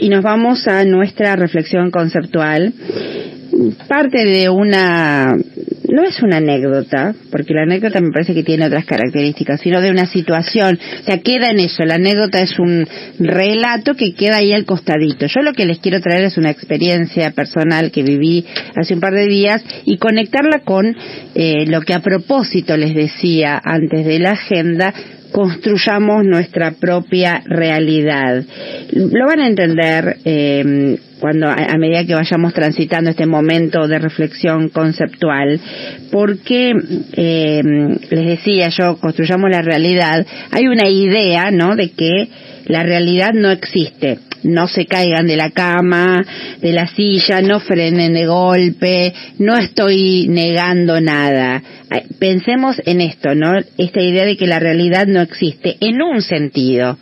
y nos vamos a nuestra reflexión conceptual. Parte de no es una anécdota, porque la anécdota me parece que tiene otras características, sino de una situación. O sea, queda en eso. La anécdota es un relato que queda ahí al costadito. Yo lo que les quiero traer es una experiencia personal que viví hace un par de días y conectarla con lo que a propósito les decía antes de la agenda: construyamos nuestra propia realidad. Lo van a entender cuando a medida que vayamos transitando este momento de reflexión conceptual, porque les decía yo, construyamos la realidad. Hay una idea, ¿no?, de que la realidad no existe. No se caigan de la cama, de la silla, no frenen de golpe, no estoy negando nada. Pensemos en esto, ¿no? Esta idea de que la realidad no existe. En un sentido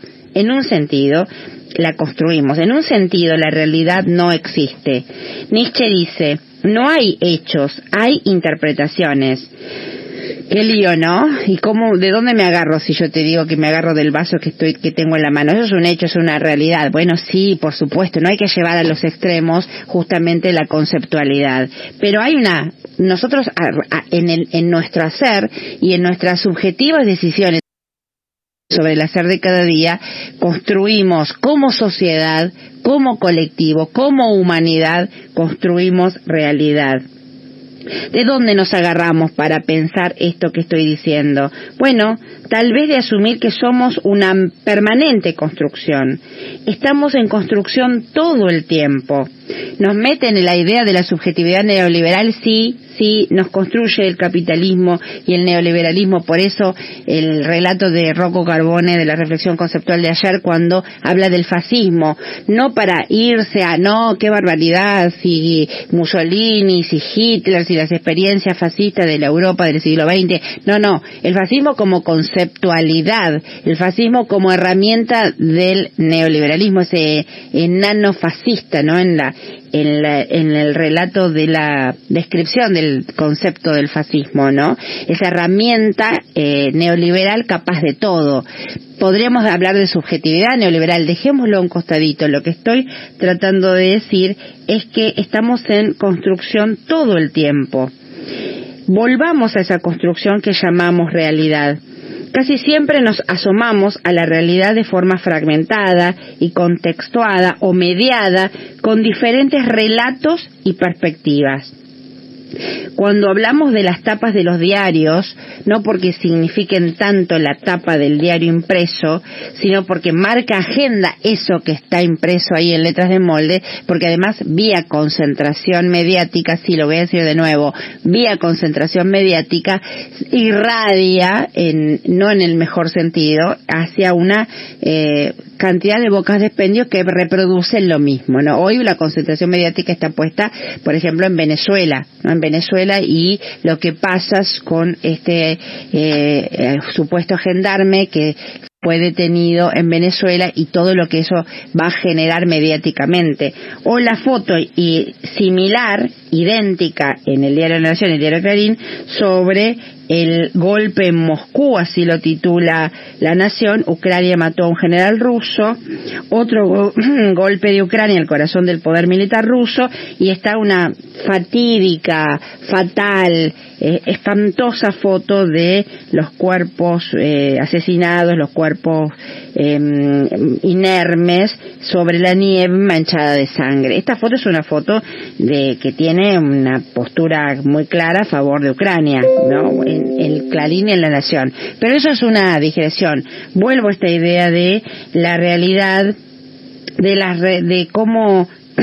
la construimos. En un sentido la realidad no existe. Nietzsche dice: no hay hechos, hay interpretaciones. Qué lío, ¿no? ¿Y de dónde me agarro si yo te digo que me agarro del vaso que tengo en la mano? Eso es un hecho, es una realidad. Bueno, sí, por supuesto, no hay que llevar a los extremos justamente la conceptualidad. Pero hay nosotros en nuestro hacer y en nuestras subjetivas decisiones sobre el hacer de cada día, construimos como sociedad, como colectivo, como humanidad, construimos realidad. ¿De dónde nos agarramos para pensar esto que estoy diciendo? Bueno, tal vez de asumir que somos una permanente construcción. Estamos en construcción todo el tiempo. Nos meten en la idea de la subjetividad neoliberal, sí, nos construye el capitalismo y el neoliberalismo. Por eso el relato de Rocco Carbone de la reflexión conceptual de ayer, cuando habla del fascismo, no para irse a no, qué barbaridad, si Mussolini, si Hitler, si las experiencias fascistas de la Europa del siglo XX, no, el fascismo como conceptualidad, el fascismo como herramienta del neoliberalismo, ese enano fascista, ¿no?, en el relato de la descripción del concepto del fascismo, ¿no? Esa herramienta neoliberal capaz de todo. Podríamos hablar de subjetividad neoliberal, dejémoslo a un costadito. Lo que estoy tratando de decir es que estamos en construcción todo el tiempo. Volvamos a esa construcción que llamamos realidad. Casi siempre nos asomamos a la realidad de forma fragmentada y contextuada o mediada con diferentes relatos y perspectivas. Cuando hablamos de las tapas de los diarios, no porque signifiquen tanto la tapa del diario impreso, sino porque marca agenda eso que está impreso ahí en letras de molde, porque además vía concentración mediática, sí, lo voy a decir de nuevo, vía concentración mediática irradia, no en el mejor sentido, hacia una cantidad de bocas de expendio que reproducen lo mismo, ¿no? Hoy la concentración mediática está puesta, por ejemplo, en Venezuela, ¿no? En Venezuela, y lo que pasa con este supuesto gendarme que fue detenido en Venezuela y todo lo que eso va a generar mediáticamente. O la foto similar, idéntica, en el Diario de la Nación y el Diario Clarín, sobre el golpe en Moscú, así lo titula La Nación: Ucrania mató a un general ruso, otro golpe de Ucrania, el corazón del poder militar ruso, y está una fatídica, fatal, espantosa foto de los cuerpos asesinados, los cuerpos inermes sobre la nieve manchada de sangre. Esta foto es una foto que tiene una postura muy clara a favor de Ucrania, ¿no?, en el Clarín y en La Nación. Pero eso es una digresión. Vuelvo a esta idea de la realidad, de cómo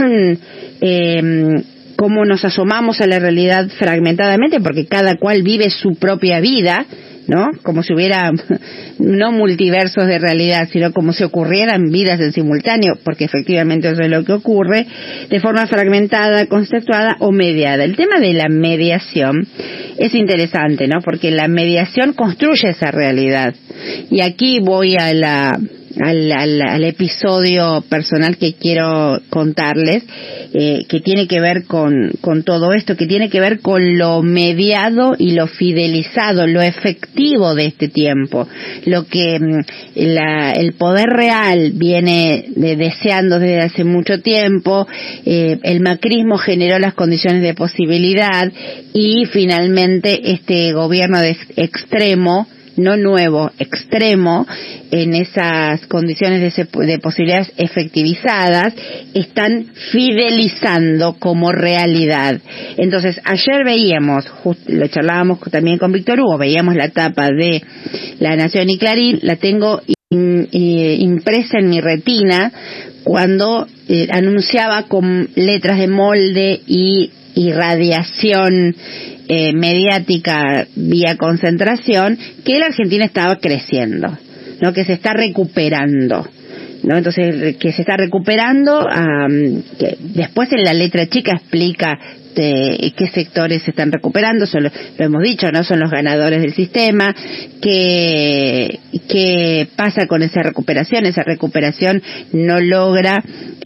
cómo nos asomamos a la realidad fragmentadamente, porque cada cual vive su propia vida, ¿no? Como si hubiera no multiversos de realidad, sino como si ocurrieran vidas en simultáneo, porque efectivamente eso es lo que ocurre, de forma fragmentada, conceptuada o mediada. El tema de la mediación es interesante, ¿no? Porque la mediación construye esa realidad. Y aquí voy a al episodio personal que quiero contarles, que tiene que ver con todo esto, que tiene que ver con lo mediado y lo fidelizado, lo efectivo de este tiempo, lo que el poder real viene deseando desde hace mucho tiempo. El macrismo generó las condiciones de posibilidad y finalmente este gobierno de extremo, no nuevo, extremo, en esas condiciones de posibilidades efectivizadas, están fidelizando como realidad. Entonces, ayer veíamos, lo charlábamos también con Víctor Hugo, veíamos la tapa de La Nación y Clarín, la tengo impresa en mi retina, cuando anunciaba con letras de molde y irradiación mediática vía concentración que la Argentina estaba creciendo, ¿no? Que se está recuperando, ¿no? Entonces, que se está recuperando, que después en la letra chica explica qué sectores se están recuperando, lo hemos dicho, ¿no? Son los ganadores del sistema. ¿Qué pasa con esa recuperación? Esa recuperación no logra,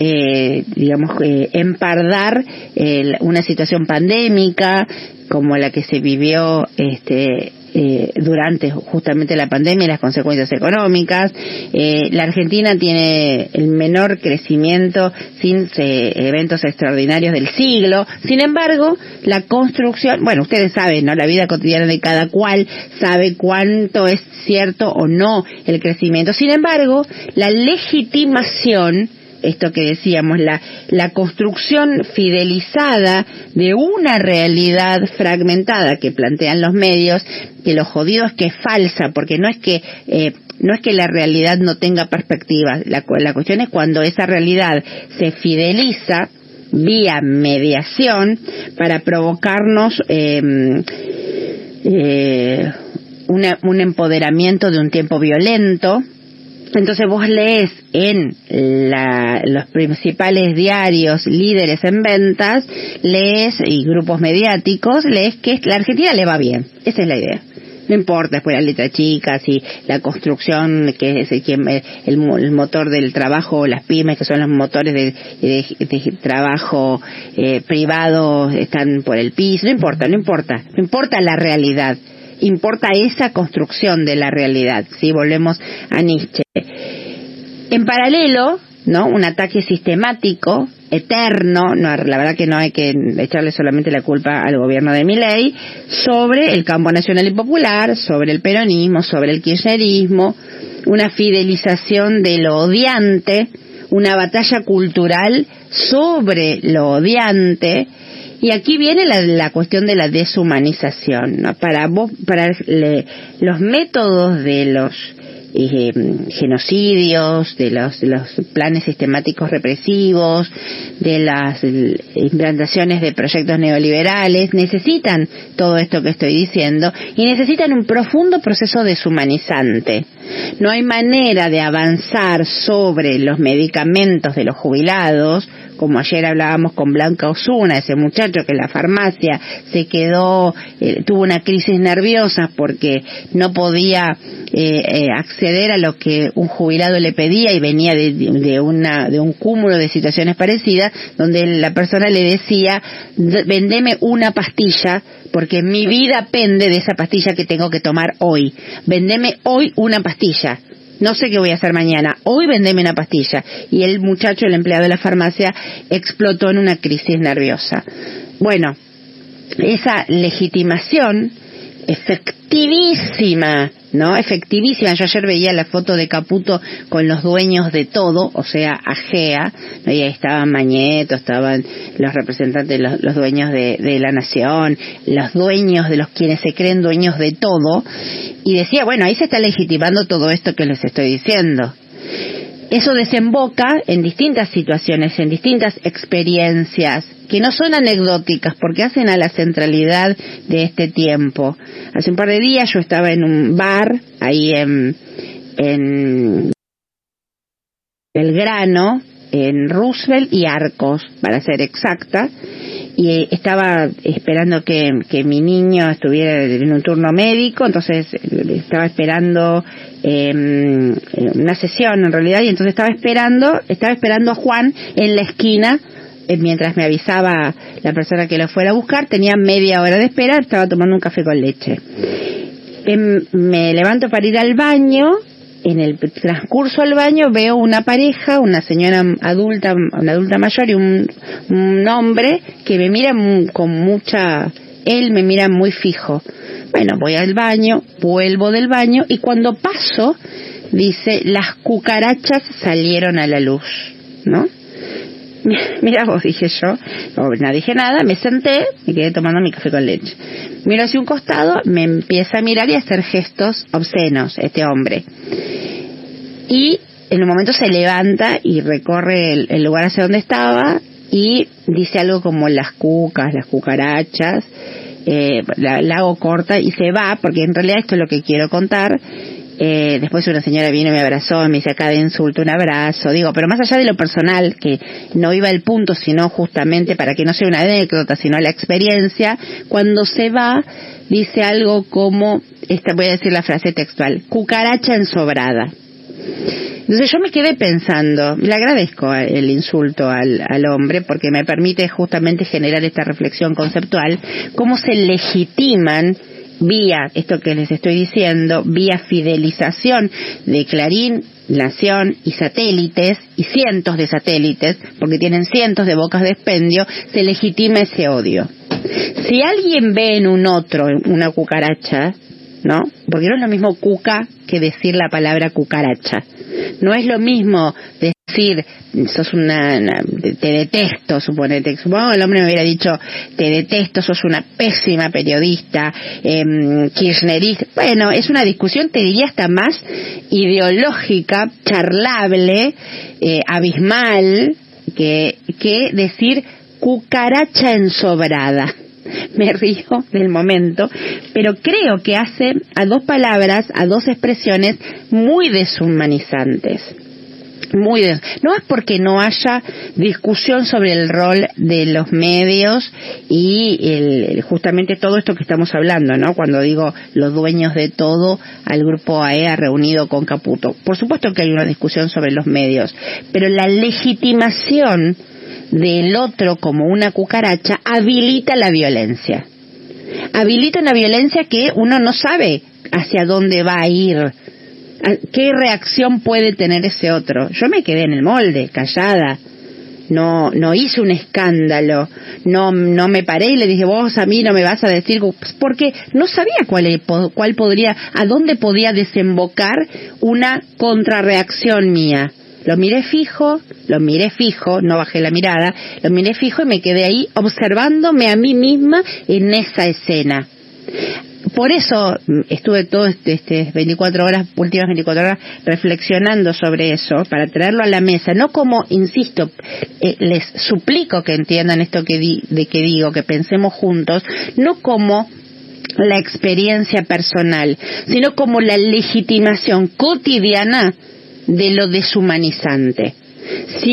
empardar una situación pandémica como la que se vivió durante justamente la pandemia y las consecuencias económicas. La Argentina tiene el menor crecimiento sin eventos extraordinarios del siglo. Sin embargo, la construcción, bueno, ustedes saben, ¿no? La vida cotidiana de cada cual sabe cuánto es cierto o no el crecimiento. Sin embargo, la legitimación, esto que decíamos, la construcción fidelizada de una realidad fragmentada que plantean los medios, que lo jodido es que es falsa, porque no es que la realidad no tenga perspectiva, la cuestión es cuando esa realidad se fideliza vía mediación para provocarnos un empoderamiento de un tiempo violento. Entonces vos lees en los principales diarios líderes en ventas, lees, y grupos mediáticos, lees que la Argentina le va bien. Esa es la idea. No importa después las letras chicas y la construcción, que es el motor del trabajo, las pymes, que son los motores de trabajo privado, están por el piso. No importa la realidad. Importa esa construcción de la realidad, ¿sí? Volvemos a Nietzsche. En paralelo, ¿no? Un ataque sistemático, eterno, no, la verdad que no hay que echarle solamente la culpa al gobierno de Milei, sobre el campo nacional y popular, sobre el peronismo, sobre el kirchnerismo, una fidelización de lo odiante, una batalla cultural sobre lo odiante. Y aquí viene la cuestión de la deshumanización, ¿no? Para los métodos de los genocidios, de los planes sistemáticos represivos, de las implantaciones de proyectos neoliberales, necesitan todo esto que estoy diciendo y necesitan un profundo proceso deshumanizante. No hay manera de avanzar sobre los medicamentos de los jubilados, como ayer hablábamos con Blanca Osuna, ese muchacho que en la farmacia se quedó, tuvo una crisis nerviosa porque no podía acceder a lo que un jubilado le pedía y venía de un cúmulo de situaciones parecidas, donde la persona le decía: vendeme una pastilla porque mi vida pende de esa pastilla que tengo que tomar hoy, vendeme hoy una pastilla. No sé qué voy a hacer mañana. Hoy vendeme una pastilla. Y el muchacho, el empleado de la farmacia, explotó en una crisis nerviosa. Bueno, esa legitimación efectivísima, ¿no? Efectivísima. Yo ayer veía la foto de Caputo con los dueños de todo, o sea, AGEA, ¿no? Y ahí estaban Mañeto, estaban los representantes, los dueños de la Nación, los dueños de los quienes se creen dueños de todo, y decía, bueno, ahí se está legitimando todo esto que les estoy diciendo. Eso desemboca en distintas situaciones, en distintas experiencias, que no son anecdóticas, porque hacen a la centralidad de este tiempo. Hace un par de días yo estaba en un bar, ahí en Belgrano, en Roosevelt y Arcos, para ser exacta, y estaba esperando que mi niño estuviera en un turno médico, entonces estaba esperando una sesión en realidad, y entonces estaba esperando a Juan en la esquina mientras me avisaba la persona que lo fuera a buscar. Tenía media hora de espera, estaba tomando un café con leche. Me levanto para ir al baño. En el transcurso al baño veo una pareja, una señora adulta, una adulta mayor y un hombre que me mira él me mira muy fijo. Bueno, voy al baño, vuelvo del baño y cuando paso dice: las cucarachas salieron a la luz, ¿no? Mira vos, dije yo, no dije nada, me senté, me quedé tomando mi café con leche. Miro hacia un costado, me empieza a mirar y a hacer gestos obscenos este hombre. Y en un momento se levanta y recorre el lugar hacia donde estaba y dice algo como las cucarachas, la hago corta y se va, porque en realidad esto es lo que quiero contar. Después una señora vino y me abrazó, me hice acá de insulto un abrazo, pero más allá de lo personal, que no iba al punto, sino justamente para que no sea una anécdota, sino la experiencia, cuando se va, dice algo como, voy a decir la frase textual: cucaracha ensobrada. Entonces yo me quedé pensando, le agradezco el insulto al hombre porque me permite justamente generar esta reflexión conceptual, cómo se legitiman vía, esto que les estoy diciendo, vía fidelización de Clarín, Nación y satélites, y cientos de satélites, porque tienen cientos de bocas de expendio, se legitima ese odio. Si alguien ve en un otro una cucaracha, ¿no? Porque no es lo mismo cuca que decir la palabra cucaracha. No es lo mismo decir, te detesto, suponete. Supongo que el hombre me hubiera dicho, te detesto, sos una pésima periodista, kirchnerista. Bueno, es una discusión, te diría, hasta más ideológica, charlable, abismal, que decir cucaracha ensobrada. Me río del momento, pero creo que hace a dos palabras, a dos expresiones muy deshumanizantes. No es porque no haya discusión sobre el rol de los medios y justamente todo esto que estamos hablando, ¿no? Cuando digo los dueños de todo al grupo AEA reunido con Caputo. Por supuesto que hay una discusión sobre los medios, pero la legitimación del otro como una cucaracha habilita la violencia. Habilita una violencia que uno no sabe hacia dónde va a ir, qué reacción puede tener ese otro. Yo me quedé en el molde, callada. No hice un escándalo, no me paré y le dije, vos a mí no me vas a decir, porque no sabía a dónde podía desembocar una contrarreacción mía. Lo miré fijo, no bajé la mirada, lo miré fijo y me quedé ahí observándome a mí misma en esa escena. Por eso estuve todas últimas 24 horas reflexionando sobre eso, para traerlo a la mesa, no como, insisto, les suplico que entiendan esto que digo, que pensemos juntos, no como la experiencia personal, sino como la legitimación cotidiana de lo deshumanizante. Si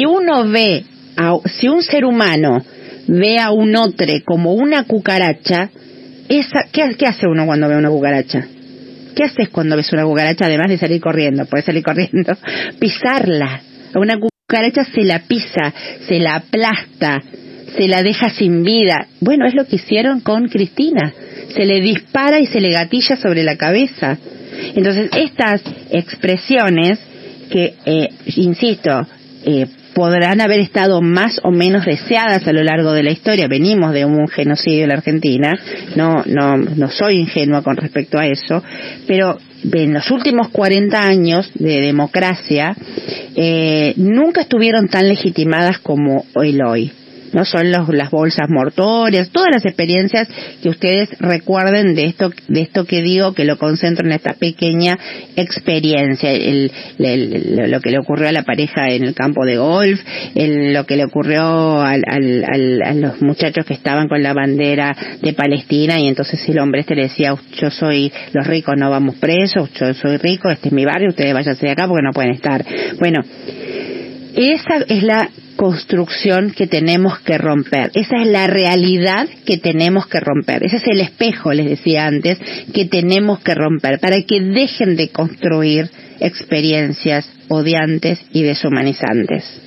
un ser humano ve a un otro como una cucaracha, ¿qué hace uno cuando ve una cucaracha? ¿Qué haces cuando ves una cucaracha? Además de salir corriendo, puedes salir corriendo, pisarla. A una cucaracha se la pisa, se la aplasta, se la deja sin vida. Bueno, es lo que hicieron con Cristina. Se le dispara y se le gatilla sobre la cabeza. Entonces, estas expresiones que, insisto, podrán haber estado más o menos deseadas a lo largo de la historia. Venimos de un genocidio en la Argentina, no soy ingenua con respecto a eso, pero en los últimos 40 años de democracia nunca estuvieron tan legitimadas como hoy. No son las bolsas mortuorias, todas las experiencias que ustedes recuerden de esto que digo, que lo concentro en esta pequeña experiencia, lo que le ocurrió a la pareja en el campo de golf, lo que le ocurrió a los muchachos que estaban con la bandera de Palestina y entonces el hombre le decía, los ricos no vamos presos, yo soy rico, este es mi barrio, ustedes váyanse de acá porque no pueden estar. Bueno, esa es la construcción que tenemos que romper. Esa es la realidad que tenemos que romper. Ese es el espejo, les decía antes, que tenemos que romper para que dejen de construir experiencias odiantes y deshumanizantes.